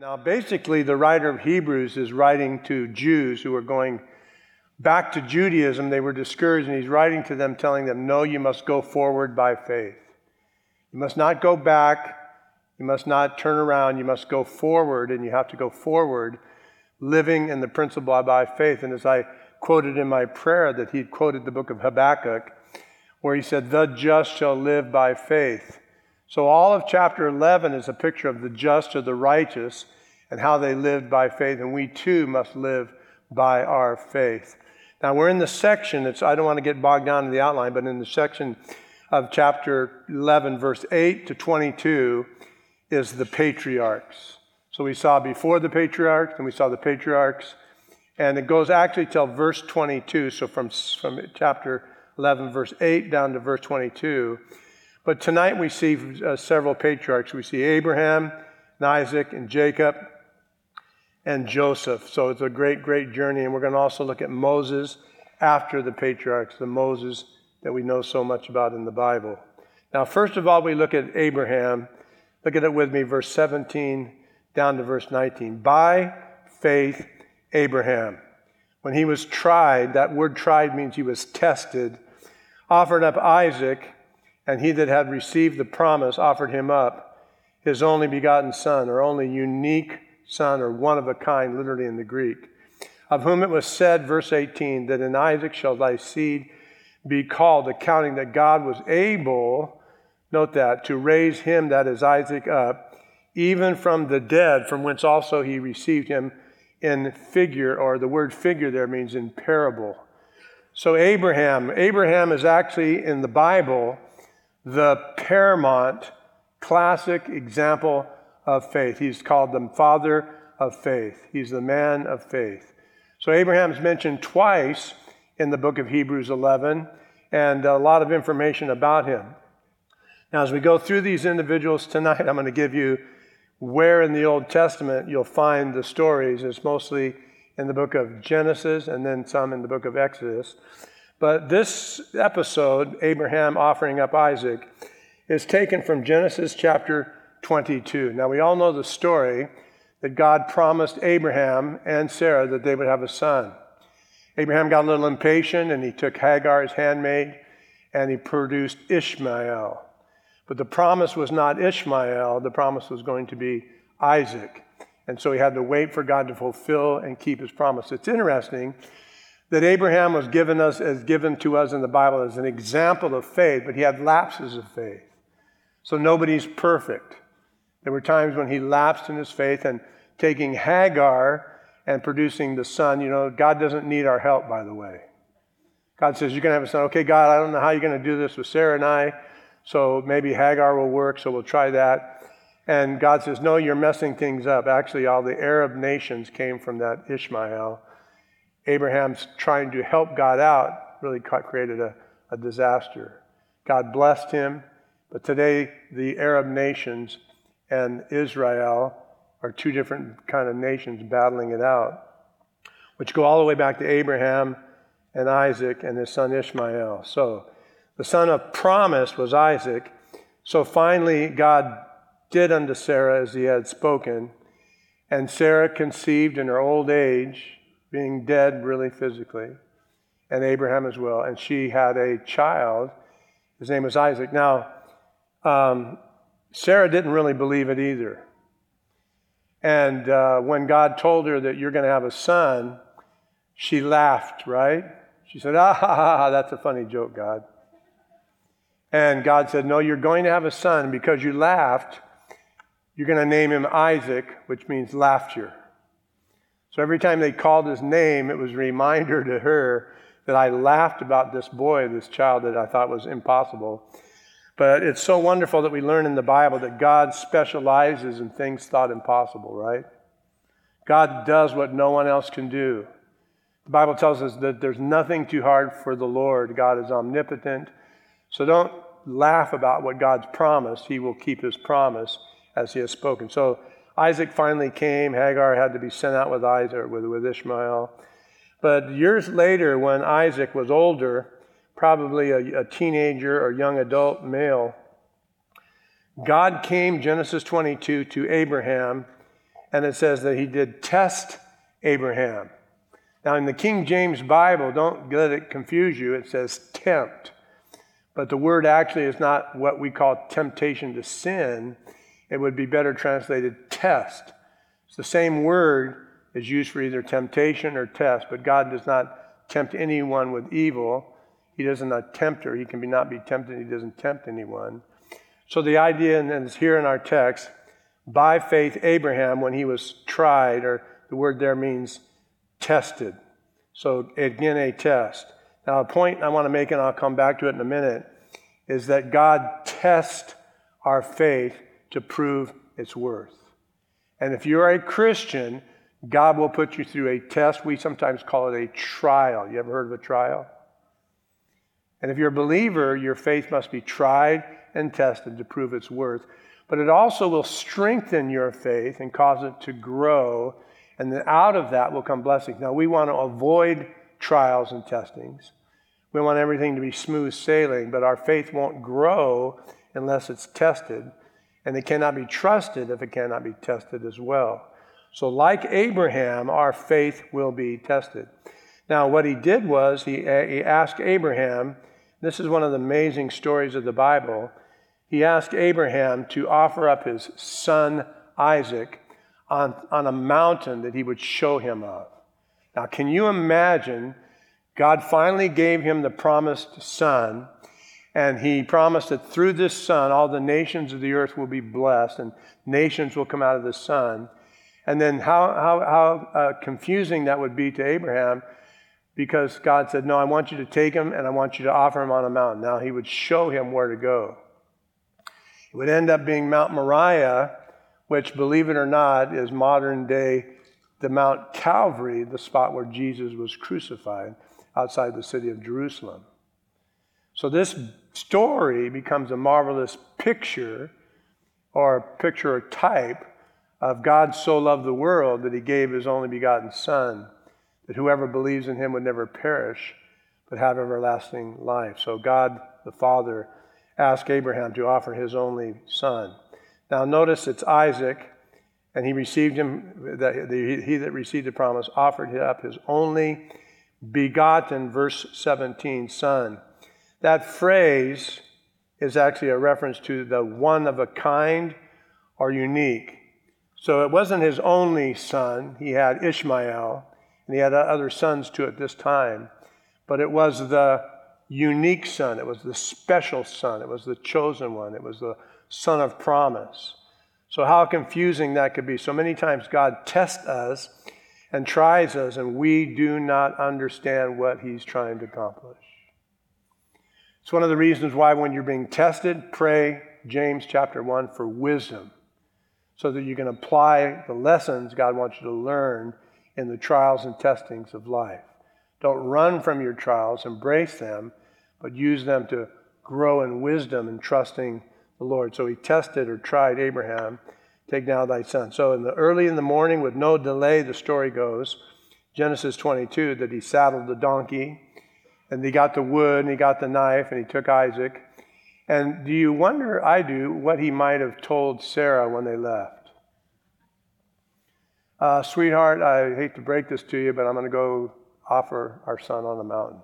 Now, basically, the writer of Hebrews is writing to Jews who are going back to Judaism. They were discouraged, and he's writing to them, telling them, no, you must go forward by faith. You must not go back. You must not turn around. You must go forward, and you have to go forward living in the principle by faith. And as I quoted in my prayer, that he quoted the book of Habakkuk, where he said, the just shall live by faith. So all of chapter 11 is a picture of the just or the righteous and how they lived by faith, and we too must live by our faith. Now we're in the section, I don't want to get bogged down in the outline, but in the section of chapter 11, verse 8 to 22 is the patriarchs. So we saw before the patriarchs, and we saw the patriarchs, and it goes actually till verse 22, so from chapter 11, verse 8 down to verse 22. But tonight we see several patriarchs. We see Abraham, and Isaac, and Jacob, and Joseph. So it's a great, great journey. And we're going to also look at Moses after the patriarchs, the Moses that we know so much about in the Bible. Now, first of all, we look at Abraham. Look at it with me, verse 17 down to verse 19. By faith, Abraham, when he was tried, that word tried means he was tested, offered up Isaac, and he that had received the promise offered him up his only begotten son, or only unique son, or one of a kind, literally in the Greek, of whom it was said, verse 18, that in Isaac shall thy seed be called, accounting that God was able, note that, to raise him, that is Isaac, up, even from the dead, from whence also he received him in figure, or the word figure there means in parable. So Abraham is actually in the Bible the paramount classic example of faith. He's called the father of faith. He's the man of faith. So Abraham is mentioned twice in the book of Hebrews 11, and a lot of information about him. Now, as we go through these individuals tonight, I'm going to give you where in the Old Testament you'll find the stories. It's mostly in the book of Genesis and then some in the book of Exodus. But this episode, Abraham offering up Isaac, is taken from Genesis chapter 22. Now, we all know the story that God promised Abraham and Sarah that they would have a son. Abraham got a little impatient, and he took Hagar, his handmaid, and he produced Ishmael. But the promise was not Ishmael. The promise was going to be Isaac. And so he had to wait for God to fulfill and keep his promise. It's interesting that Abraham was given to us in the Bible as an example of faith, but he had lapses of faith. So nobody's perfect. There were times when he lapsed in his faith, and taking Hagar and producing the son, God doesn't need our help, by the way. God says, you're going to have a son. Okay, God, I don't know how you're going to do this with Sarah and I, so maybe Hagar will work, so we'll try that. And God says, no, you're messing things up. Actually, all the Arab nations came from that Ishmael. Abraham's trying to help God out really created a disaster. God blessed him, but today the Arab nations and Israel are two different kind of nations battling it out, which go all the way back to Abraham and Isaac and his son Ishmael. So the son of promise was Isaac. So finally God did unto Sarah as he had spoken, and Sarah conceived in her old age, being dead really physically, and Abraham as well, and she had a child. His name was Isaac. Now, Sarah didn't really believe it either. And when God told her that you're going to have a son, she laughed, right? She said, that's a funny joke, God. And God said, no, you're going to have a son. Because you laughed, you're going to name him Isaac, which means laughter. So every time they called his name, it was a reminder to her that I laughed about this boy, this child that I thought was impossible. But it's so wonderful that we learn in the Bible that God specializes in things thought impossible, right? God does what no one else can do. The Bible tells us that there's nothing too hard for the Lord. God is omnipotent. So don't laugh about what God's promised. He will keep his promise as he has spoken. So Isaac finally came. Hagar had to be sent out with Isaac, with Ishmael. But years later, when Isaac was older, probably a teenager or young adult male, God came, Genesis 22, to Abraham and it says that he did test Abraham. Now, in the King James Bible, don't let it confuse you, it says tempt. But the word actually is not what we call temptation to sin. It would be better translated test. It's the same word is used for either temptation or test, but God does not tempt anyone with evil. He doesn't not tempt her. He can not be tempted. He doesn't tempt anyone. So the idea, and it's here in our text, by faith Abraham, when he was tried, or the word there means tested. So again, a test. Now a point I want to make, and I'll come back to it in a minute, is that God tests our faith to prove its worth. And if you're a Christian, God will put you through a test. We sometimes call it a trial. You ever heard of a trial? And if you're a believer, your faith must be tried and tested to prove its worth. But it also will strengthen your faith and cause it to grow. And then out of that will come blessings. Now, we want to avoid trials and testings. We want everything to be smooth sailing, but our faith won't grow unless it's tested. And it cannot be trusted if it cannot be tested as well. So like Abraham, our faith will be tested. Now, what he did was he asked Abraham, this is one of the amazing stories of the Bible, he asked Abraham to offer up his son Isaac on a mountain that he would show him of. Now, can you imagine, God finally gave him the promised son, and he promised that through this son, all the nations of the earth will be blessed, and nations will come out of the son. And then how confusing that would be to Abraham, because God said, no, I want you to take him and I want you to offer him on a mountain. Now he would show him where to go. It would end up being Mount Moriah, which, believe it or not, is modern day the Mount Calvary, the spot where Jesus was crucified outside the city of Jerusalem. So this story becomes a marvelous picture or type of God so loved the world that he gave his only begotten Son, that whoever believes in him would never perish, but have everlasting life. So God the Father asked Abraham to offer his only son. Now notice it's Isaac, and he received him, he that received the promise offered up his only begotten, verse 17, son. That phrase is actually a reference to the one of a kind or unique. So it wasn't his only son. He had Ishmael, and he had other sons too at this time. But it was the unique son. It was the special son. It was the chosen one. It was the son of promise. So how confusing that could be. So many times God tests us and tries us, and we do not understand what he's trying to accomplish. It's one of the reasons why when you're being tested, pray James chapter 1 for wisdom, so that you can apply the lessons God wants you to learn in the trials and testings of life. Don't run from your trials, embrace them, but use them to grow in wisdom and trusting the Lord. So he tested or tried Abraham, take now thy son. So early in the morning, with no delay, the story goes, Genesis 22, that he saddled the donkey, and he got the wood, and he got the knife, and he took Isaac. And do you wonder, I do, what he might have told Sarah when they left? Sweetheart, I hate to break this to you, but I'm going to go offer our son on the mountain.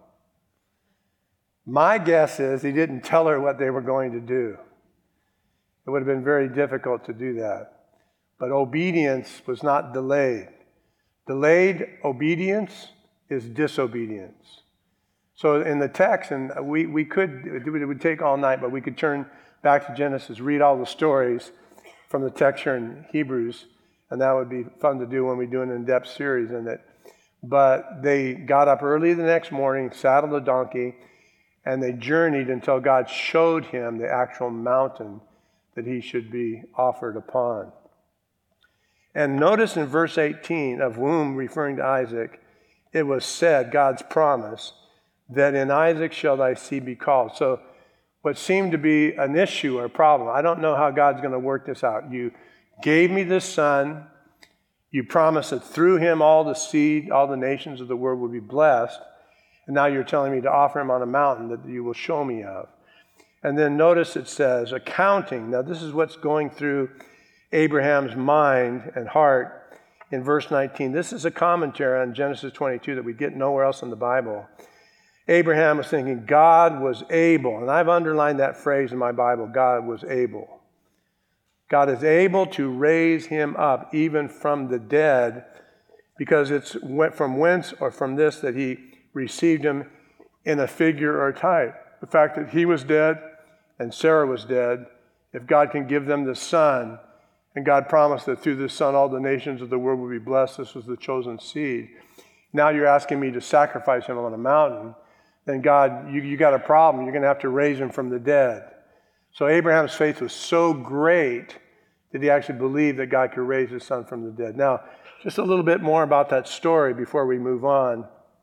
My guess is he didn't tell her what they were going to do. It would have been very difficult to do that. But obedience was not delayed. Delayed obedience is disobedience. So in the text, and it would take all night, but we could turn back to Genesis, read all the stories from the text here in Hebrews, and that would be fun to do when we do an in-depth series in it. But they got up early the next morning, saddled a donkey, and they journeyed until God showed him the actual mountain that he should be offered upon. And notice in verse 18 of whom, referring to Isaac, it was said, God's promise, that in Isaac shall thy seed be called. So what seemed to be an issue or a problem, I don't know how God's going to work this out. You gave me this son. You promised that through him all the seed, all the nations of the world will be blessed. And now you're telling me to offer him on a mountain that you will show me of. And then notice it says, accounting. Now this is what's going through Abraham's mind and heart. in verse 19. This is a commentary on Genesis 22 that we get nowhere else in the Bible. Abraham was thinking, God was able, and I've underlined that phrase in my Bible, God was able. God is able to raise him up even from the dead, because it's from whence or from this that he received him in a figure or type. The fact that he was dead and Sarah was dead, if God can give them the son, and God promised that through this son all the nations of the world will be blessed, this was the chosen seed. Now you're asking me to sacrifice him on a mountain, then God, you got a problem. You're going to have to raise him from the dead. So Abraham's faith was so great that he actually believed that God could raise his son from the dead. Now, just a little bit more about that story before we move on,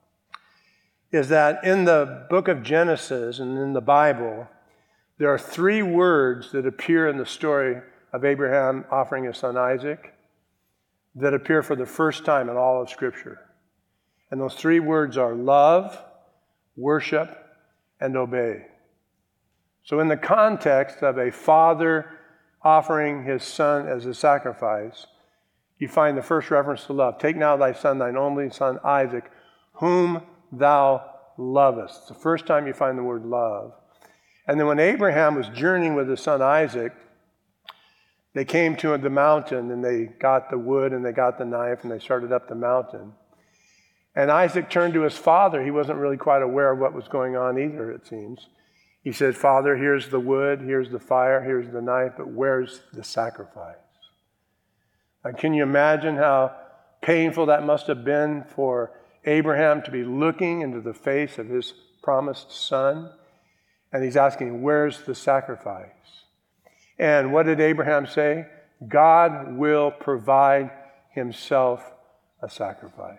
is that in the book of Genesis and in the Bible, there are 3 words that appear in the story of Abraham offering his son Isaac that appear for the first time in all of Scripture. And those 3 words are love, worship, and obey. So in the context of a father offering his son as a sacrifice, you find the first reference to love. Take now thy son, thine only son Isaac, whom thou lovest. It's the first time you find the word love. And then when Abraham was journeying with his son Isaac, they came to the mountain and they got the wood and they got the knife and they started up the mountain. And Isaac turned to his father. He wasn't really quite aware of what was going on either, it seems. He said, Father, here's the wood, here's the fire, here's the knife, but where's the sacrifice? Now, can you imagine how painful that must have been for Abraham to be looking into the face of his promised son? And he's asking, where's the sacrifice? And what did Abraham say? God will provide himself a sacrifice.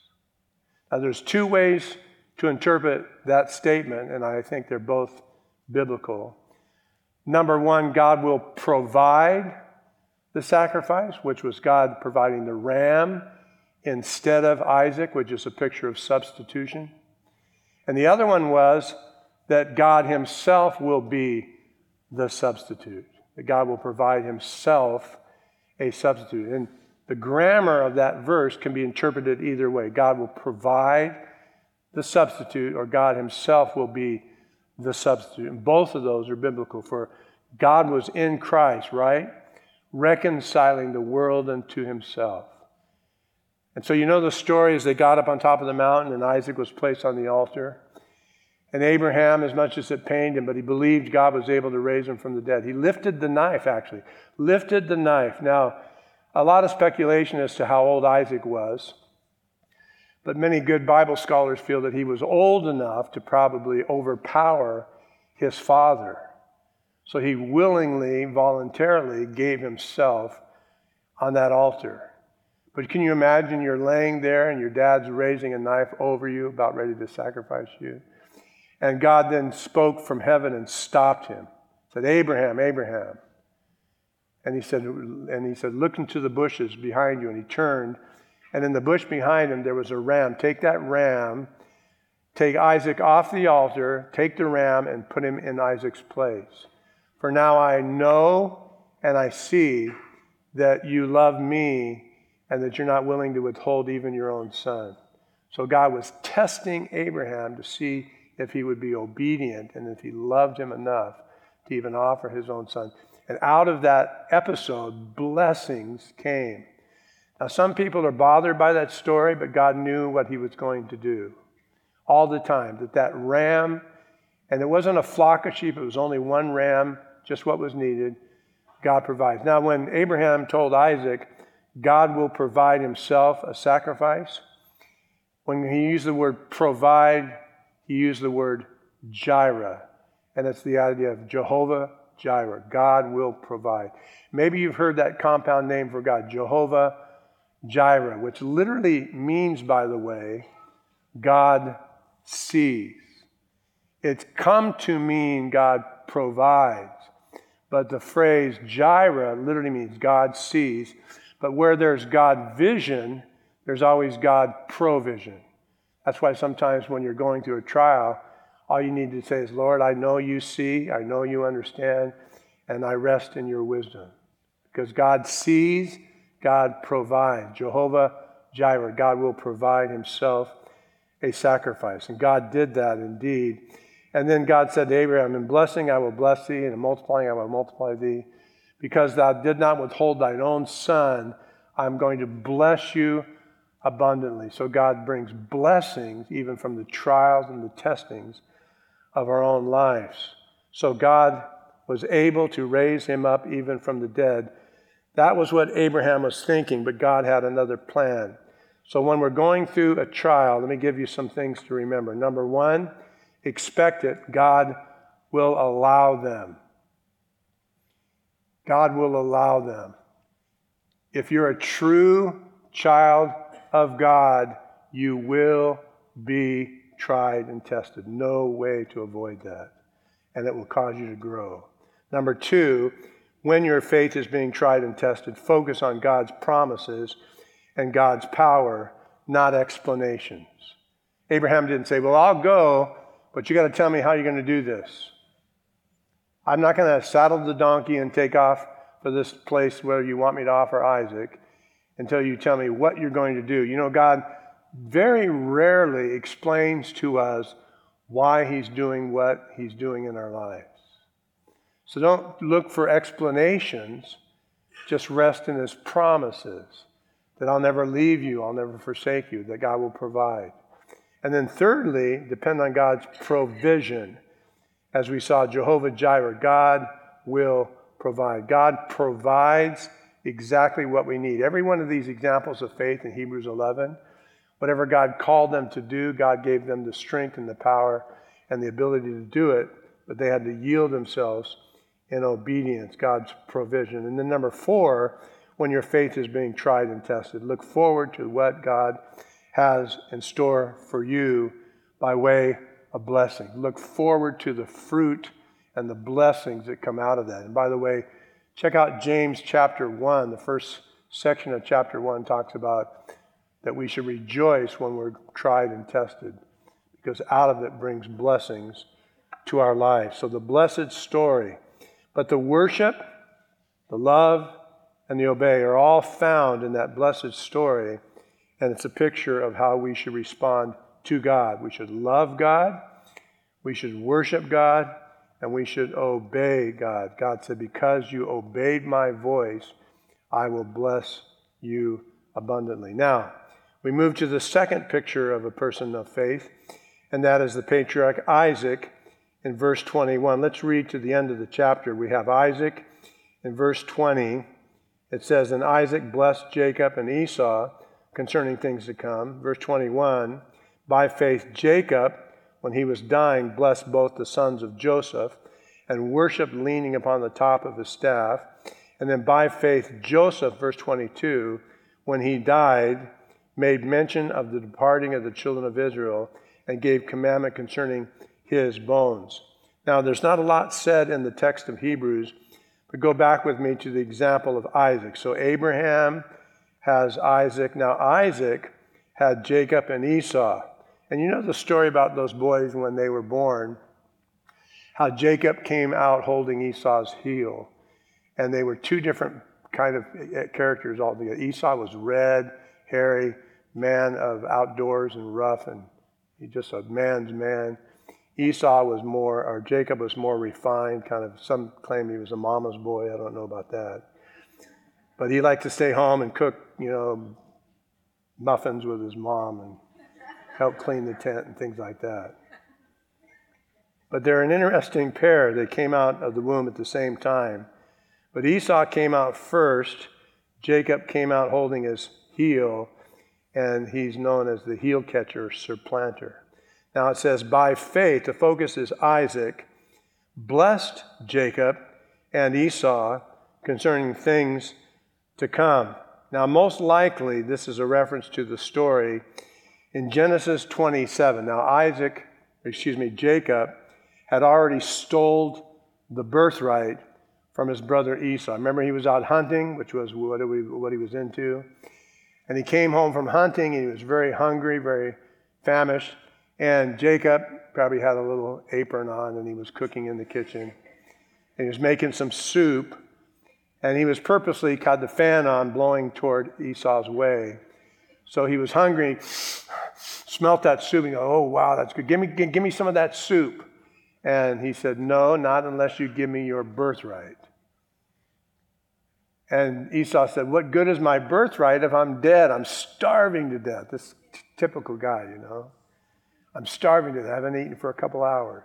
Now, there's 2 ways to interpret that statement, and I think they're both biblical. Number 1, God will provide the sacrifice, which was God providing the ram instead of Isaac, which is a picture of substitution. And the other one was that God himself will be the substitute, that God will provide himself a substitute. And the grammar of that verse can be interpreted either way. God will provide the substitute, or God himself will be the substitute. And both of those are biblical, for God was in Christ, right? Reconciling the world unto himself. And so you know the story as they got up on top of the mountain and Isaac was placed on the altar. And Abraham, as much as it pained him, but he believed God was able to raise him from the dead. He lifted the knife, actually. Lifted the knife. Now, a lot of speculation as to how old Isaac was. But many good Bible scholars feel that he was old enough to probably overpower his father. So he willingly, voluntarily gave himself on that altar. But can you imagine you're laying there and your dad's raising a knife over you, about ready to sacrifice you? And God then spoke from heaven and stopped him. Said, Abraham, Abraham. And he said, look into the bushes behind you. And he turned, and in the bush behind him there was a ram. Take that ram, take Isaac off the altar, take the ram and put him in Isaac's place. For now I know and I see that you love me and that you're not willing to withhold even your own son. So God was testing Abraham to see if he would be obedient and if he loved him enough to even offer his own son. And out of that episode, blessings came. Now, some people are bothered by that story, but God knew what he was going to do all the time. That ram, and it wasn't a flock of sheep, it was only one ram, just what was needed, God provides. Now, when Abraham told Isaac, God will provide himself a sacrifice, when he used the word provide, he used the word Jireh, and it's the idea of Jehovah Jireh. God will provide. Maybe you've heard that compound name for God, Jehovah Jireh, which literally means, by the way, God sees. It's come to mean God provides. But the phrase Jireh literally means God sees. But where there's God vision, there's always God provision. That's why sometimes when you're going through a trial, all you need to say is, Lord, I know you see, I know you understand, and I rest in your wisdom. Because God sees, God provides. Jehovah Jireh, God will provide himself a sacrifice. And God did that indeed. And then God said to Abraham, in blessing I will bless thee, and in multiplying I will multiply thee. Because thou did not withhold thine own son, I'm going to bless you abundantly. So God brings blessings even from the trials and the testings of our own lives. So God was able to raise him up even from the dead. That was what Abraham was thinking, but God had another plan. So when we're going through a trial, let me give you some things to remember. Number one, expect it. God will allow them. God will allow them. If you're a true child of God, you will be tried and tested. No way to avoid that. And it will cause you to grow. Number two, when your faith is being tried and tested, focus on God's promises and God's power, not explanations. Abraham didn't say, well, I'll go, but you got to tell me how you're going to do this. I'm not going to saddle the donkey and take off for this place where you want me to offer Isaac until you tell me what you're going to do. You know, God very rarely explains to us why he's doing what he's doing in our lives. So don't look for explanations. Just rest in his promises that I'll never leave you, I'll never forsake you, that God will provide. And then thirdly, depend on God's provision. As we saw, Jehovah Jireh, God will provide. God provides exactly what we need. Every one of these examples of faith in Hebrews 11, whatever God called them to do, God gave them the strength and the power and the ability to do it, but they had to yield themselves in obedience, God's provision. And then number four, when your faith is being tried and tested, look forward to what God has in store for you by way of blessing. Look forward to the fruit and the blessings that come out of that. And by the way, check out James chapter 1. The first section of chapter 1 talks about that we should rejoice when we're tried and tested, because out of it brings blessings to our life. So the blessed story. But the worship, the love, and the obey are all found in that blessed story, and it's a picture of how we should respond to God. We should love God, we should worship God, and we should obey God. God said, because you obeyed my voice, I will bless you abundantly. Now, we move to the second picture of a person of faith, and that is the patriarch Isaac in verse 21. Let's read to the end of the chapter. We have Isaac in verse 20. It says, and Isaac blessed Jacob and Esau concerning things to come. Verse 21, by faith Jacob, when he was dying, blessed both the sons of Joseph and worshiped leaning upon the top of his staff. And then by faith Joseph, verse 22, when he died, made mention of the departing of the children of Israel and gave commandment concerning his bones. Now, there's not a lot said in the text of Hebrews, but go back with me to the example of Isaac. So Abraham has Isaac. Now, Isaac had Jacob and Esau. And you know the story about those boys when they were born, how Jacob came out holding Esau's heel. And they were two different kind of characters altogether. Esau was red, hairy, man of outdoors and rough, and he's just a man's man. Esau was more, or Jacob was more refined, kind of, some claim he was a mama's boy. I don't know about that. But he liked to stay home and cook, muffins with his mom and help clean the tent and things like that. But they're an interesting pair. They came out of the womb at the same time. But Esau came out first. Jacob came out holding his heel, and he's known as the heel catcher, supplanter. Now it says, by faith, the focus is Isaac, blessed Jacob and Esau concerning things to come. Now, most likely, this is a reference to the story in Genesis 27. Now, Jacob had already stole the birthright from his brother Esau. Remember, he was out hunting, which was what he was into. And he came home from hunting, and he was very hungry, very famished. And Jacob probably had a little apron on, and he was cooking in the kitchen. And he was making some soup. And he was purposely got the fan on, blowing toward Esau's way. So he was hungry, smelt that soup, and go, oh, wow, that's good. Give me some of that soup. And he said, no, not unless you give me your birthright. And Esau said, what good is my birthright if I'm dead? I'm starving to death. This typical guy, you know. I'm starving to death. I haven't eaten for a couple hours.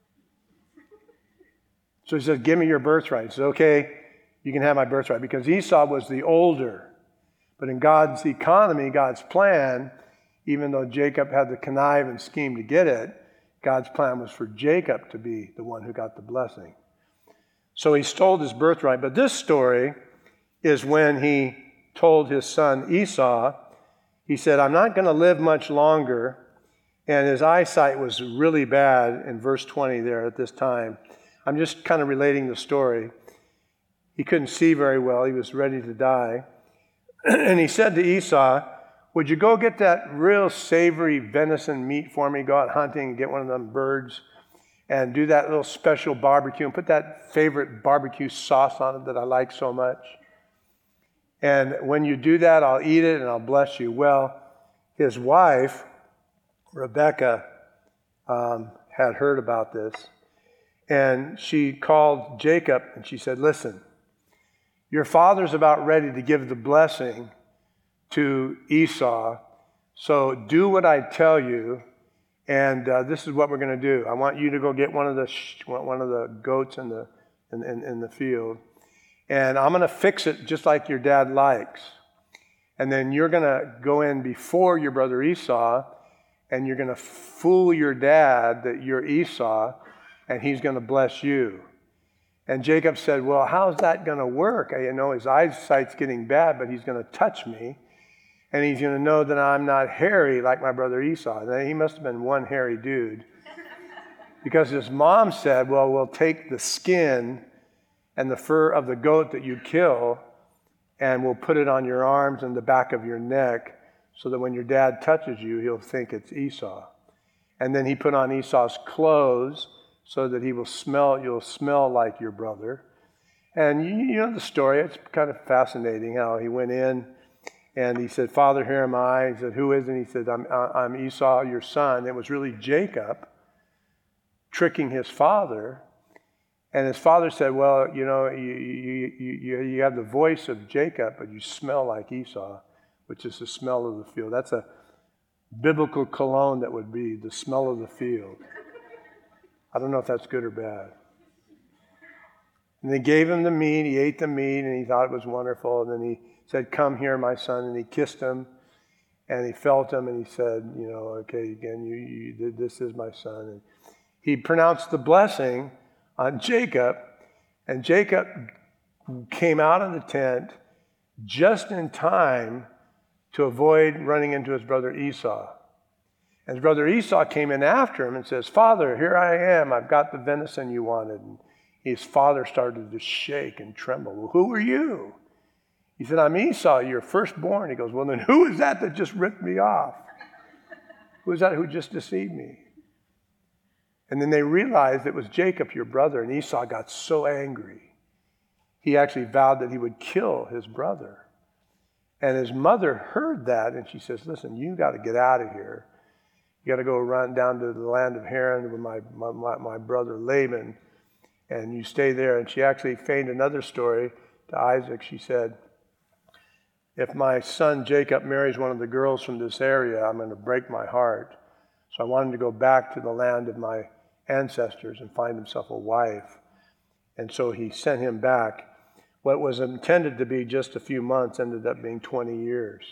So he said, give me your birthright. He said, okay, you can have my birthright. Because Esau was the older. But in God's economy, God's plan, even though Jacob had the connive and scheme to get it, God's plan was for Jacob to be the one who got the blessing. So he stole his birthright. But this story is when he told his son Esau, he said, I'm not going to live much longer. And his eyesight was really bad in verse 20 there at this time. I'm just kind of relating the story. He couldn't see very well. He was ready to die. And he said to Esau, would you go get that real savory venison meat for me? Go out hunting and get one of them birds and do that little special barbecue and put that favorite barbecue sauce on it that I like so much. And when you do that, I'll eat it and I'll bless you. Well, his wife, Rebecca, had heard about this. And she called Jacob and she said, listen, your father's about ready to give the blessing to Esau. So do what I tell you. And this is what we're going to do. I want you to go get one of the goats in the field. And I'm going to fix it just like your dad likes. And then you're going to go in before your brother Esau, and you're going to fool your dad that you're Esau, and he's going to bless you. And Jacob said, well, how's that going to work? You know, his eyesight's getting bad, but he's going to touch me, and he's going to know that I'm not hairy like my brother Esau. Now, he must have been one hairy dude. Because his mom said, well, we'll take the skin and the fur of the goat that you kill, and we'll put it on your arms and the back of your neck so that when your dad touches you, he'll think it's Esau. And then he put on Esau's clothes so that you'll smell like your brother. And you know the story. It's kind of fascinating how he went in and he said, Father, here am I. He said, who is it? He said, I'm Esau, your son. It was really Jacob tricking his father. And his father said, well, you know, you have the voice of Jacob, but you smell like Esau, which is the smell of the field. That's a biblical cologne that would be the smell of the field. I don't know if that's good or bad. And they gave him the meat. He ate the meat, and he thought it was wonderful. And then he said, come here, my son. And he kissed him, and he felt him, and he said, you know, okay, again, this is my son. And he pronounced the blessing on Jacob, and Jacob came out of the tent just in time to avoid running into his brother Esau. And his brother Esau came in after him and says, Father, here I am. I've got the venison you wanted. And his father started to shake and tremble. Well, who are you? He said, I'm Esau, your firstborn. He goes, well, then who is that just ripped me off? Who is that who just deceived me? And then they realized it was Jacob, your brother, and Esau got so angry. He actually vowed that he would kill his brother. And his mother heard that, and she says, listen, you got to get out of here. You got to go run down to the land of Haran with my brother Laban, and you stay there. And she actually feigned another story to Isaac. She said, if my son Jacob marries one of the girls from this area, I'm going to break my heart. So I want him to go back to the land of my ancestors and find himself a wife. And so he sent him back. What was intended to be just a few months ended up being 20 years.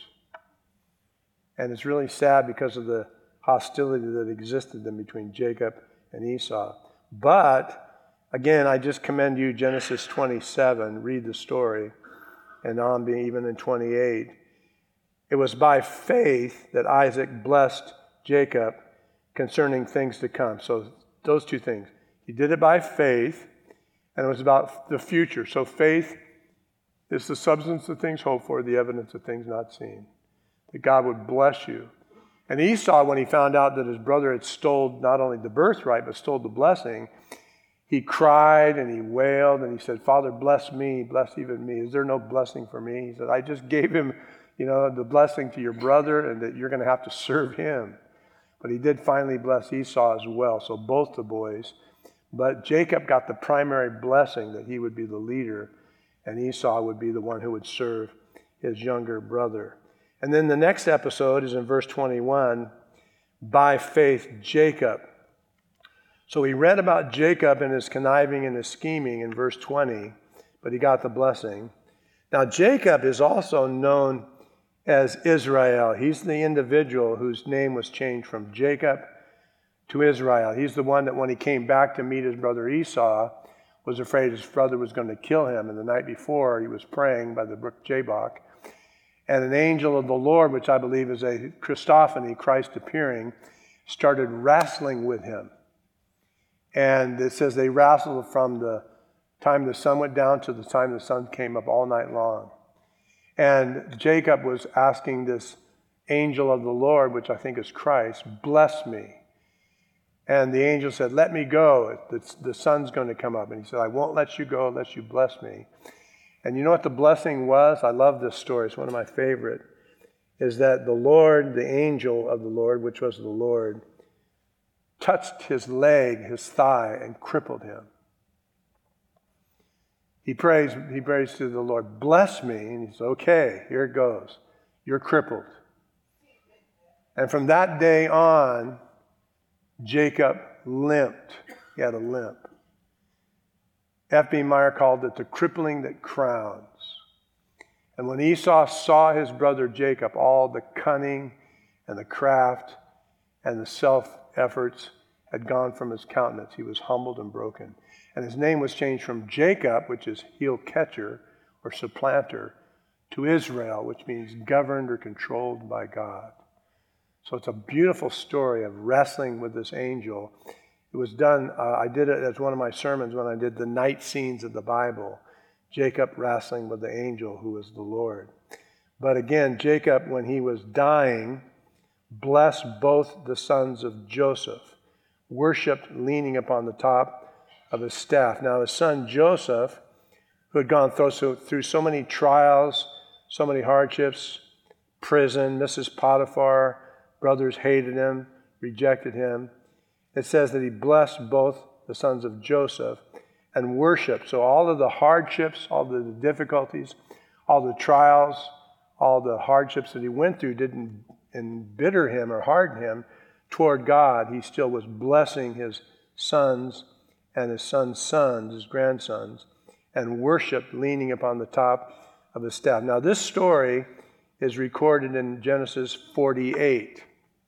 And it's really sad because of the hostility that existed in between Jacob and Esau. But, again, I just commend you Genesis 27, read the story, and on being even in 28. It was by faith that Isaac blessed Jacob concerning things to come. So those two things. He did it by faith, and it was about the future. So faith is the substance of things hoped for, the evidence of things not seen. That God would bless you. And Esau, when he found out that his brother had stole not only the birthright, but stole the blessing, he cried and he wailed and he said, Father, bless me, bless even me. Is there no blessing for me? He said, I just gave him, the blessing to your brother and that you're going to have to serve him. But he did finally bless Esau as well, so both the boys. But Jacob got the primary blessing that he would be the leader and Esau would be the one who would serve his younger brother. And then the next episode is in verse 21, by faith, Jacob. So we read about Jacob and his conniving and his scheming in verse 20, but he got the blessing. Now Jacob is also known as Israel. He's the individual whose name was changed from Jacob to Israel. He's the one that when he came back to meet his brother Esau, was afraid his brother was going to kill him. And the night before, he was praying by the brook Jabbok. And an angel of the Lord, which I believe is a Christophany, Christ appearing, started wrestling with him. And it says they wrestled from the time the sun went down to the time the sun came up all night long. And Jacob was asking this angel of the Lord, which I think is Christ, bless me. And the angel said, let me go. The sun's going to come up. And he said, I won't let you go unless you bless me. And you know what the blessing was? I love this story. It's one of my favorite. Is that the Lord, the angel of the Lord, which was the Lord, touched his leg, his thigh, and crippled him. He prays to the Lord, bless me. And he says, okay, here it goes. You're crippled. And from that day on, Jacob limped. He had a limp. F.B. Meyer called it the crippling that crowns. And when Esau saw his brother Jacob, all the cunning and the craft and the self-efforts had gone from his countenance, he was humbled and broken. And his name was changed from Jacob, which is heel catcher or supplanter, to Israel, which means governed or controlled by God. So it's a beautiful story of wrestling with this angel. It was done, I did it as one of my sermons when I did the night scenes of the Bible. Jacob wrestling with the angel who is the Lord. But again, Jacob, when he was dying, blessed both the sons of Joseph, worshipped leaning upon the top of his staff. Now his son Joseph, who had gone through so many trials, so many hardships, prison, Mrs. Potiphar, brothers hated him, rejected him. It says that he blessed both the sons of Joseph and worshiped. So all of the hardships, all the difficulties, all the trials, all the hardships that he went through didn't embitter him or harden him toward God. He still was blessing his sons and his sons' sons, his grandsons, and worshiped leaning upon the top of his staff. Now this story is recorded in Genesis 48.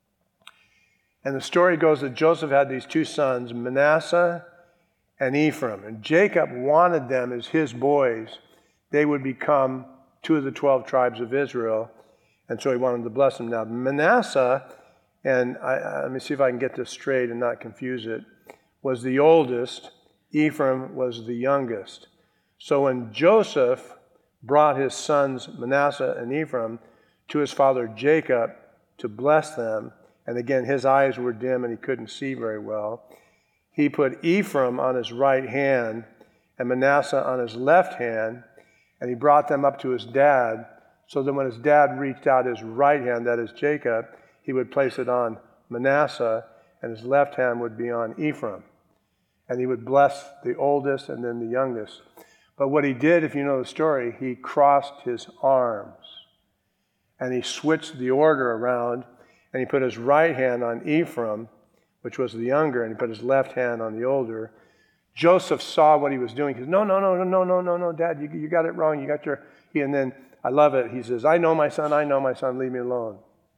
And the story goes that Joseph had these two sons, Manasseh and Ephraim. And Jacob wanted them as his boys. They would become two of the 12 tribes of Israel. And so he wanted to bless them. Now Manasseh, and let me see if I can get this straight and not confuse it, was the oldest. Ephraim was the youngest. So when Joseph brought his sons Manasseh and Ephraim to his father Jacob to bless them, and again, his eyes were dim and he couldn't see very well, he put Ephraim on his right hand and Manasseh on his left hand, and he brought them up to his dad, so that when his dad reached out his right hand, that is Jacob, he would place it on Manasseh, and his left hand would be on Ephraim. And he would bless the oldest and then the youngest. But what he did, if you know the story, he crossed his arms, and he switched the order around, and he put his right hand on Ephraim, which was the younger, and he put his left hand on the older. Joseph saw what he was doing. He says, no, Dad, you got it wrong. You got your... And then, I love it. He says, I know my son, leave me alone.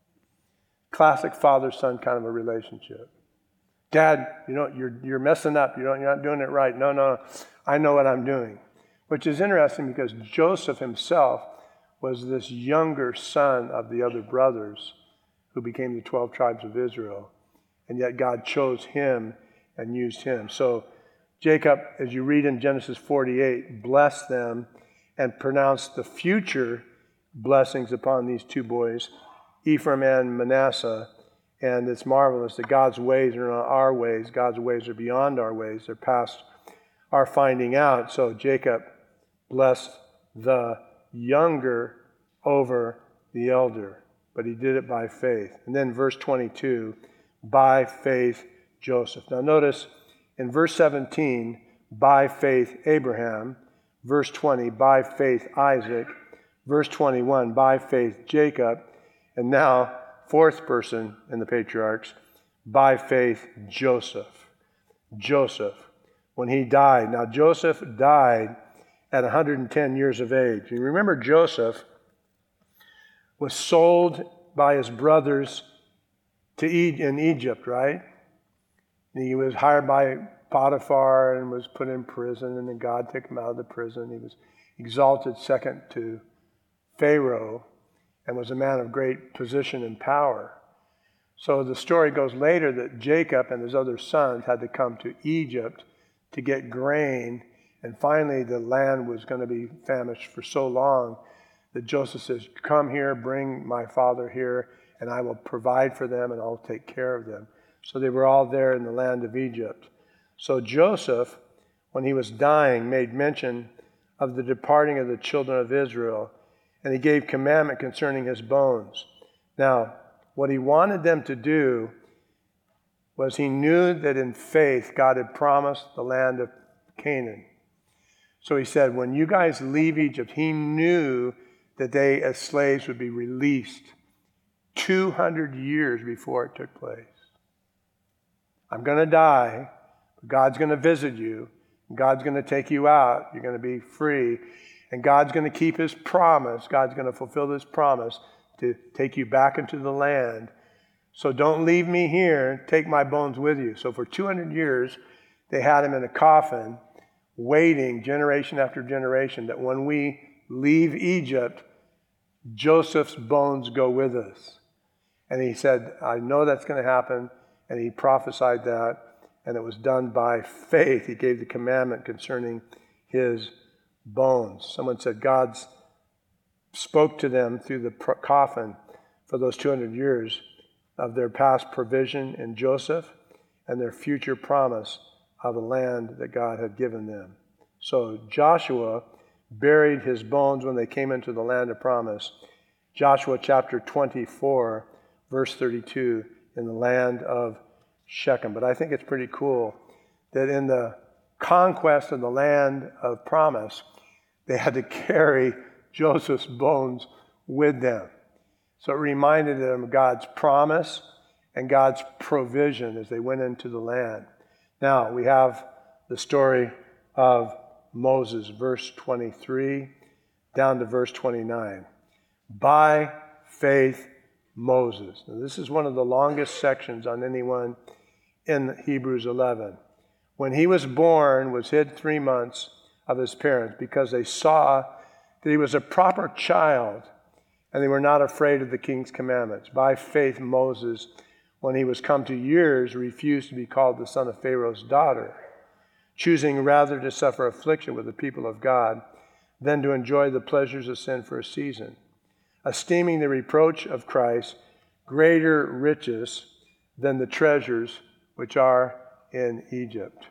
Classic father-son kind of a relationship. Dad, you're messing up. You're not doing it right. No, I know what I'm doing. Which is interesting because Joseph himself was this younger son of the other brothers who became the 12 tribes of Israel. And yet God chose him and used him. So Jacob, as you read in Genesis 48, blessed them and pronounced the future blessings upon these two boys, Ephraim and Manasseh. And it's marvelous that God's ways are not our ways. God's ways are beyond our ways. They're past are finding out. So Jacob blessed the younger over the elder, but he did it by faith. And then verse 22, by faith Joseph. Now notice in verse 17, by faith Abraham. Verse 20, by faith Isaac. Verse 21, by faith Jacob. And now, fourth person in the patriarchs, by faith Joseph. Joseph, when he died. Now Joseph died at 110 years of age. You remember Joseph was sold by his brothers in Egypt, right? He was hired by Potiphar and was put in prison, and then God took him out of the prison. He was exalted second to Pharaoh and was a man of great position and power. So the story goes later that Jacob and his other sons had to come to Egypt to get grain, and finally the land was going to be famished for so long that Joseph says, come here, bring my father here, and I will provide for them and I'll take care of them. So they were all there in the land of Egypt. So Joseph, when he was dying, made mention of the departing of the children of Israel, and he gave commandment concerning his bones. Now, what he wanted them to do was he knew that in faith God had promised the land of Canaan. So he said, when you guys leave Egypt, he knew that they as slaves would be released 200 years before it took place. I'm going to die, but God's going to visit you. God's going to take you out. You're going to be free. And God's going to keep his promise. God's going to fulfill his promise to take you back into the land. So don't leave me here. Take my bones with you. So for 200 years, they had him in a coffin, waiting generation after generation that when we leave Egypt, Joseph's bones go with us. And he said, I know that's going to happen. And he prophesied that, and it was done by faith. He gave the commandment concerning his bones. Someone said God spoke to them through the coffin for those 200 years of their past provision in Joseph and their future promise of a land that God had given them. So Joshua buried his bones when they came into the land of promise. Joshua chapter 24, verse 32, in the land of Shechem. But I think it's pretty cool that in the conquest of the land of promise, they had to carry Joseph's bones with them. So it reminded them of God's promise and God's provision as they went into the land. Now we have the story of Moses, verse 23 down to verse 29. By faith, Moses. Now, this is one of the longest sections on anyone in Hebrews 11. When he was born, was hid 3 months of his parents because they saw that he was a proper child and they were not afraid of the king's commandments. By faith, Moses, when he was come to years, refused to be called the son of Pharaoh's daughter, choosing rather to suffer affliction with the people of God than to enjoy the pleasures of sin for a season, esteeming the reproach of Christ greater riches than the treasures which are in Egypt.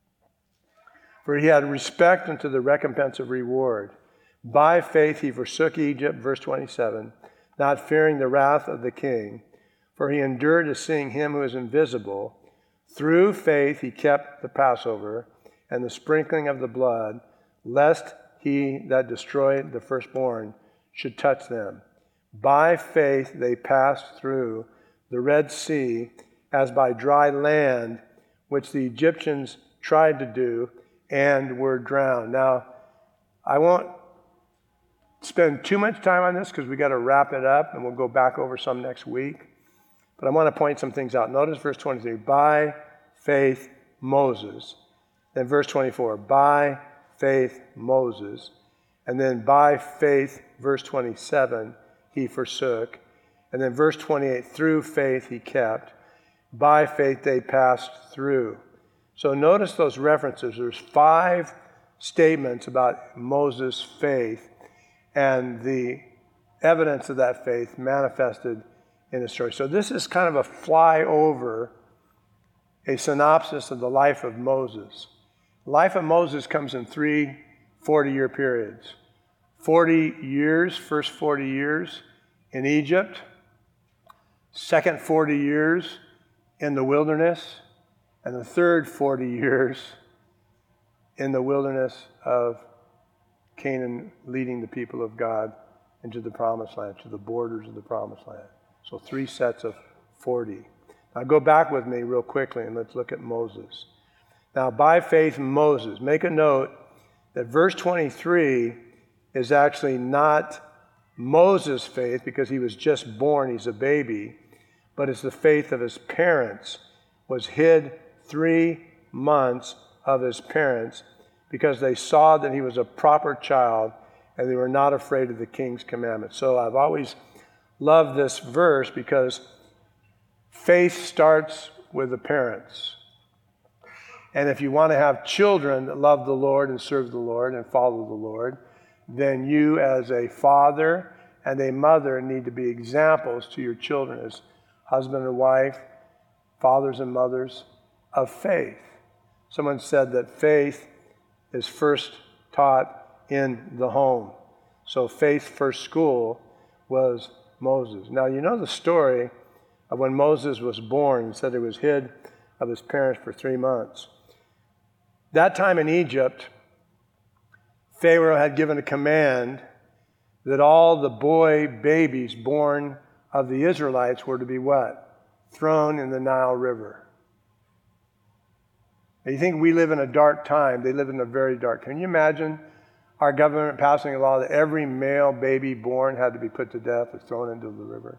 For he had respect unto the recompense of reward. By faith he forsook Egypt, verse 27, not fearing the wrath of the king, for he endured to seeing him who is invisible. Through faith he kept the Passover and the sprinkling of the blood, lest he that destroyed the firstborn should touch them. By faith they passed through the Red Sea as by dry land, which the Egyptians tried to do, and were drowned. Now, I won't spend too much time on this because we got to wrap it up, and we'll go back over some next week. But I want to point some things out. Notice verse 23, by faith Moses. Then verse 24, by faith Moses. And then by faith, verse 27, he forsook. And then verse 28, through faith he kept. By faith they passed through. So notice those references. There's 5 statements about Moses' faith and the evidence of that faith manifested in the story. So this is kind of a flyover, a synopsis of the life of Moses. Life of Moses comes in 3 40-year periods. 40 years, first 40 years in Egypt, second 40 years in the wilderness, and the third 40 years in the wilderness of Canaan, leading the people of God into the promised land, to the borders of the promised land. So 3 sets of 40. Now go back with me real quickly and let's look at Moses. Now, by faith, Moses. Make a note that verse 23 is actually not Moses' faith because he was just born, he's a baby, but it's the faith of his parents. Was hid 3 months of his parents because they saw that he was a proper child and they were not afraid of the king's commandments. So I've always loved this verse because faith starts with the parents. And if you want to have children that love the Lord and serve the Lord and follow the Lord, then you as a father and a mother need to be examples to your children as husband and wife, fathers and mothers of faith. Someone said that faith is first taught in the home. So faith's first school was Moses. Now you know the story of when Moses was born. He said he was hid of his parents for 3 months. That time in Egypt, Pharaoh had given a command that all the boy babies born of the Israelites were to be what? Thrown in the Nile River. And you think we live in a dark time? They live in a very dark time. Can you imagine our government passing a law that every male baby born had to be put to death or thrown into the river?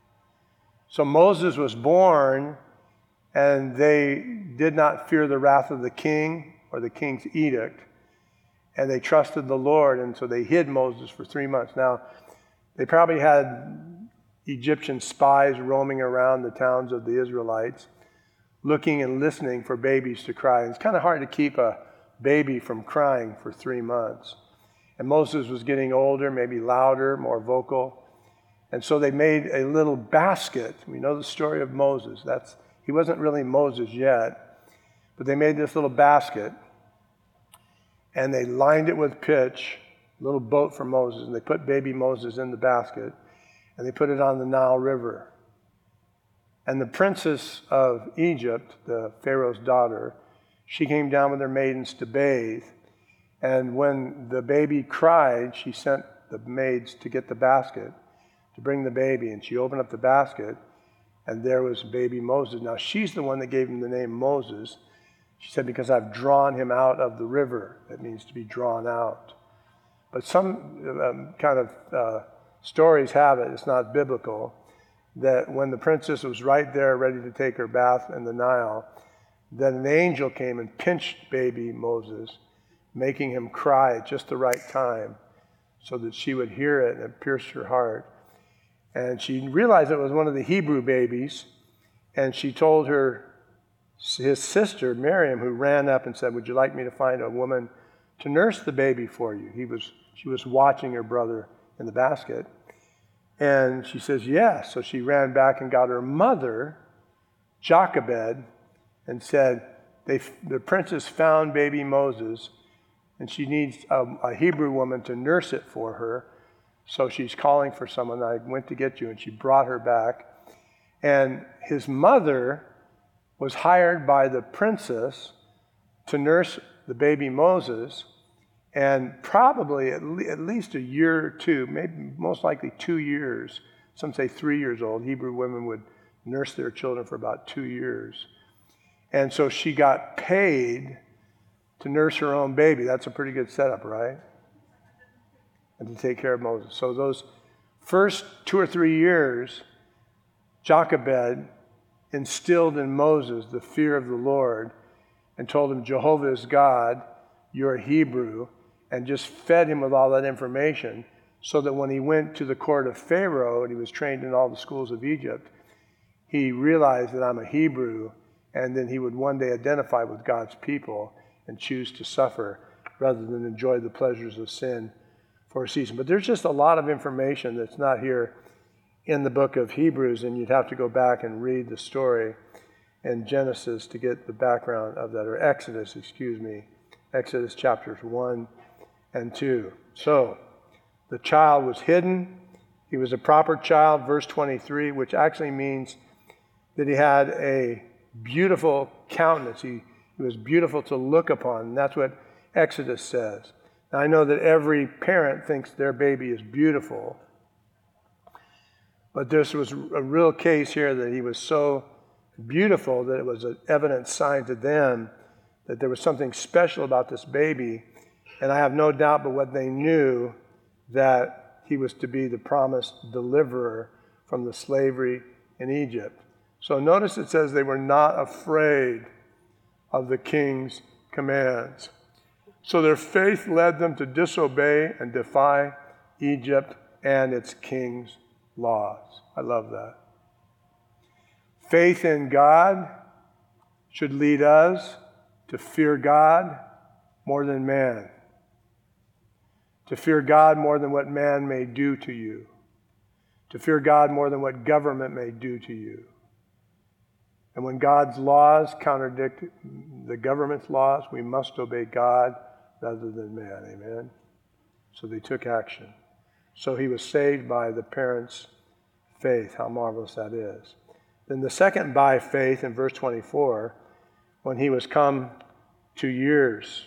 So Moses was born, and they did not fear the wrath of the king or the king's edict, and they trusted the Lord, and so they hid Moses for 3 months. Now, they probably had Egyptian spies roaming around the towns of the Israelites, looking and listening for babies to cry. It's kind of hard to keep a baby from crying for 3 months. And Moses was getting older, maybe louder, more vocal. And so they made a little basket. We know the story of Moses. He wasn't really Moses yet, but they made this little basket, and they lined it with pitch, a little boat for Moses, and they put baby Moses in the basket, and they put it on the Nile River. And the princess of Egypt, the Pharaoh's daughter, she came down with her maidens to bathe, and when the baby cried, she sent the maids to get the basket, to bring the baby, and she opened up the basket, and there was baby Moses. Now, she's the one that gave him the name Moses. She said, because I've drawn him out of the river. That means to be drawn out. But some stories have it, it's not biblical, that when the princess was right there ready to take her bath in the Nile, then an angel came and pinched baby Moses, making him cry at just the right time so that she would hear it and it pierced her heart. And she realized it was one of the Hebrew babies, and she told his sister, Miriam, who ran up and said, would you like me to find a woman to nurse the baby for you? She was watching her brother in the basket. And she says, yes. So she ran back and got her mother, Jochebed, and said, the princess found baby Moses, and she needs a Hebrew woman to nurse it for her. So she's calling for someone. I went to get you, and she brought her back. And his mother was hired by the princess to nurse the baby Moses, and probably at least a year or two, maybe most likely 2 years, some say 3 years old, Hebrew women would nurse their children for about 2 years. And so she got paid to nurse her own baby. That's a pretty good setup, right? And to take care of Moses. So those first 2 or 3 years, Jochebed instilled in Moses the fear of the Lord and told him, Jehovah is God, you're a Hebrew, and just fed him with all that information so that when he went to the court of Pharaoh and he was trained in all the schools of Egypt, he realized that I'm a Hebrew, and then he would one day identify with God's people and choose to suffer rather than enjoy the pleasures of sin for a season. But there's just a lot of information that's not here in the book of Hebrews, and you'd have to go back and read the story in Genesis to get the background of that, or Exodus, Exodus chapters 1 and 2. So, the child was hidden. He was a proper child, verse 23, which actually means that he had a beautiful countenance. He was beautiful to look upon. And that's what Exodus says. Now, I know that every parent thinks their baby is beautiful. But this was a real case here that he was so beautiful that it was an evident sign to them that there was something special about this baby. And I have no doubt but what they knew, that he was to be the promised deliverer from the slavery in Egypt. So notice it says they were not afraid of the king's commands. So their faith led them to disobey and defy Egypt and its king's laws. I love that. Faith in God should lead us to fear God more than man. To fear God more than what man may do to you. To fear God more than what government may do to you. And when God's laws contradict the government's laws, we must obey God rather than man. Amen? So they took action. So he was saved by the parents' faith. How marvelous that is. Then the second by faith in verse 24, when he was come to years,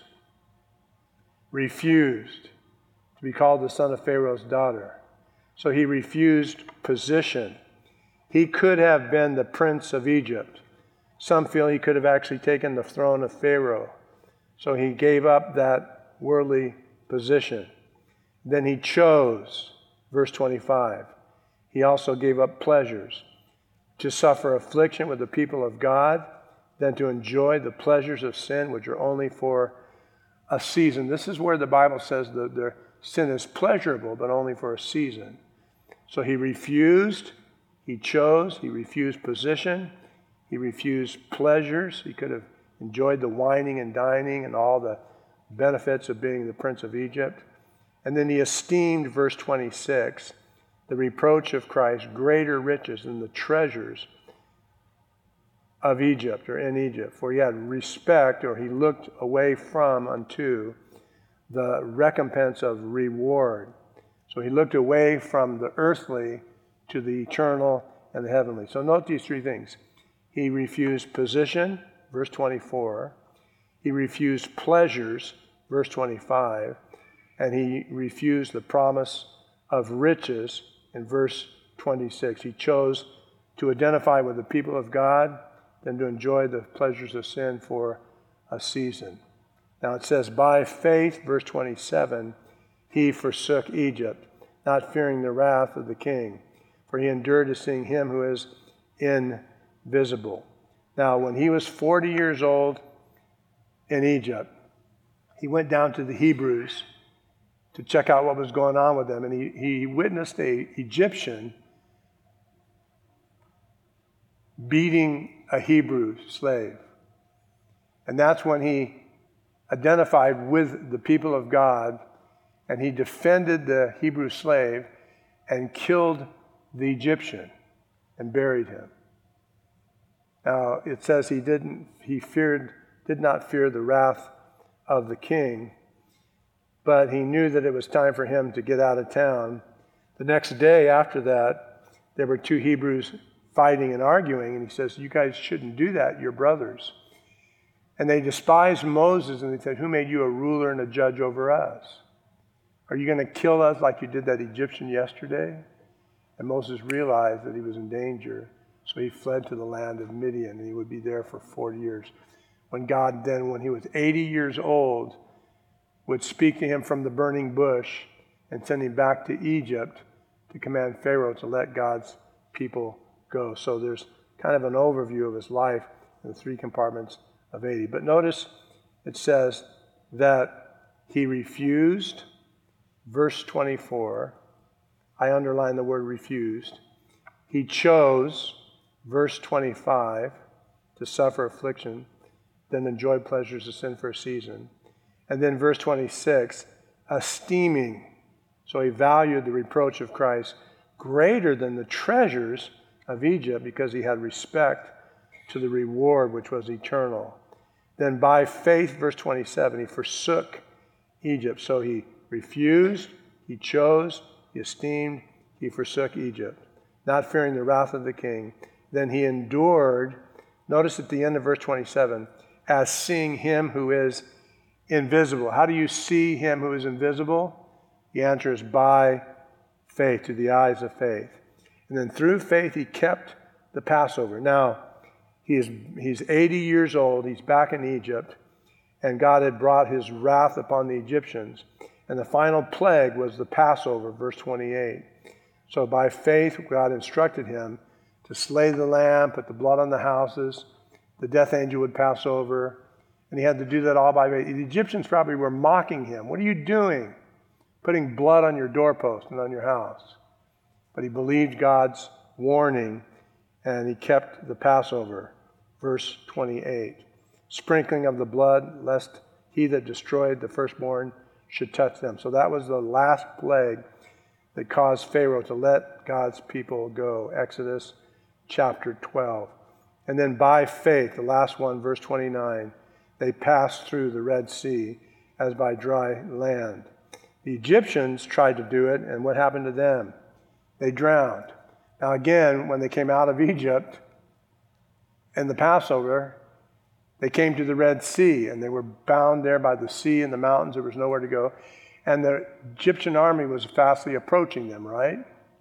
refused to be called the son of Pharaoh's daughter. So he refused position. He could have been the prince of Egypt. Some feel he could have actually taken the throne of Pharaoh. So he gave up that worldly position. Then he chose, verse 25, he also gave up pleasures, to suffer affliction with the people of God, than to enjoy the pleasures of sin, which are only for a season. This is where the Bible says that the sin is pleasurable, but only for a season. So he refused, he chose, he refused position, he refused pleasures. He could have enjoyed the wining and dining and all the benefits of being the prince of Egypt. And then he esteemed, verse 26, the reproach of Christ greater riches than the treasures of Egypt, or in Egypt. For he had respect, or he looked away from unto the recompense of reward. So he looked away from the earthly to the eternal and the heavenly. So note these three things. He refused position, verse 24. He refused pleasures, verse 25. And he refused the promise of riches in verse 26. He chose to identify with the people of God than to enjoy the pleasures of sin for a season. Now it says, by faith, verse 27, he forsook Egypt, not fearing the wrath of the king, for he endured to see him who is invisible. Now, when he was 40 years old in Egypt, he went down to the Hebrews to check out what was going on with them, and he witnessed an Egyptian beating a Hebrew slave. And that's when he identified with the people of God, and he defended the Hebrew slave and killed the Egyptian and buried him. Now, it says he did not fear the wrath of the king, but he knew that it was time for him to get out of town. The next day after that, there were two Hebrews fighting and arguing, and he says, you guys shouldn't do that, you're brothers. And they despised Moses, and they said, who made you a ruler and a judge over us? Are you going to kill us like you did that Egyptian yesterday? And Moses realized that he was in danger, so he fled to the land of Midian, and he would be there for 40 years. When God then, when he was 80 years old, would speak to him from the burning bush and send him back to Egypt to command Pharaoh to let God's people go. So there's kind of an overview of his life in the three compartments of 80. But notice it says that he refused, verse 24. I underline the word refused. He chose, verse 25, to suffer affliction, then enjoy pleasures of sin for a season. And then verse 26, esteeming. So he valued the reproach of Christ greater than the treasures of Egypt because he had respect to the reward which was eternal. Then by faith, verse 27, he forsook Egypt. So he refused, he chose, he esteemed, he forsook Egypt, not fearing the wrath of the king. Then he endured, notice at the end of verse 27, as seeing him who is invisible. How do you see him who is invisible? The answer is by faith, to the eyes of faith. And then through faith he kept the Passover. Now, he's 80 years old, he's back in Egypt, and God had brought his wrath upon the Egyptians. And the final plague was the Passover, verse 28. So by faith, God instructed him to slay the lamb, put the blood on the houses, the death angel would pass over, and he had to do that all by faith. The Egyptians probably were mocking him. What are you doing? Putting blood on your doorpost and on your house. But he believed God's warning, and he kept the Passover, verse 28. Sprinkling of the blood, lest he that destroyed the firstborn should touch them. So that was the last plague that caused Pharaoh to let God's people go. Exodus chapter 12. And then by faith, the last one, verse 29, they passed through the Red Sea as by dry land. The Egyptians tried to do it, and what happened to them? They drowned. Now again, when they came out of Egypt and the Passover, they came to the Red Sea, and they were bound there by the sea and the mountains. There was nowhere to go. And the Egyptian army was fastly approaching them, right?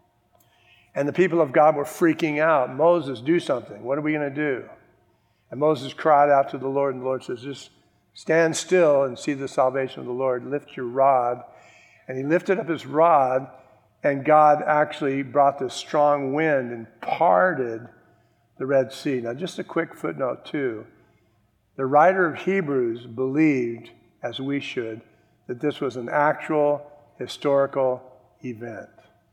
And the people of God were freaking out. Moses, do something. What are we going to do? And Moses cried out to the Lord, and the Lord says, just stand still and see the salvation of the Lord. Lift your rod. And he lifted up his rod, and God actually brought this strong wind and parted the Red Sea. Now, just a quick footnote, too. The writer of Hebrews believed, as we should, that this was an actual historical event.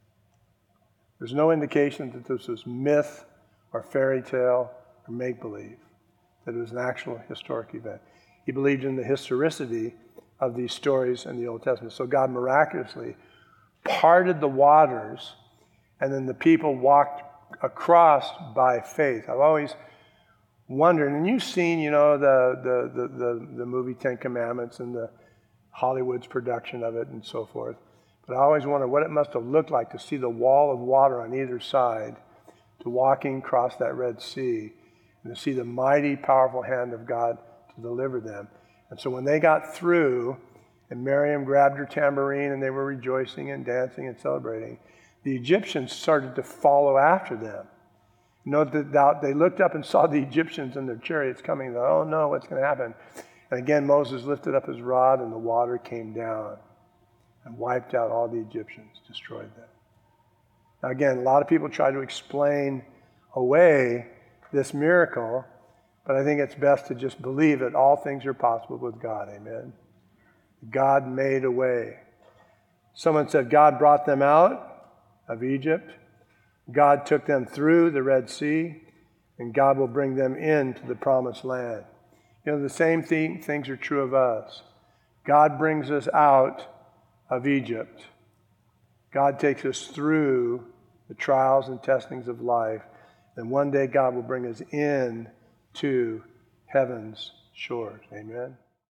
There's no indication that this was myth or fairy tale or make-believe, that it was an actual historic event. He believed in the historicity of these stories in the Old Testament. So God miraculously parted the waters, and then the people walked across by faith. I've always wondered, and you've seen, the movie Ten Commandments and the Hollywood's production of it and so forth. But I always wonder what it must have looked like to see the wall of water on either side, to walking across that Red Sea, and to see the mighty, powerful hand of God to deliver them. And so when they got through, and Miriam grabbed her tambourine, and they were rejoicing and dancing and celebrating, the Egyptians started to follow after them. Note that they looked up and saw the Egyptians and their chariots coming. They thought, oh no, what's going to happen? And again, Moses lifted up his rod, and the water came down and wiped out all the Egyptians, destroyed them. Now again, a lot of people try to explain away this miracle, but I think it's best to just believe that all things are possible with God. Amen. God made a way. Someone said God brought them out of Egypt. God took them through the Red Sea, and God will bring them into the promised land. The same things are true of us. God brings us out of Egypt. God takes us through the trials and testings of life, and one day God will bring us in to heaven's shores. Amen.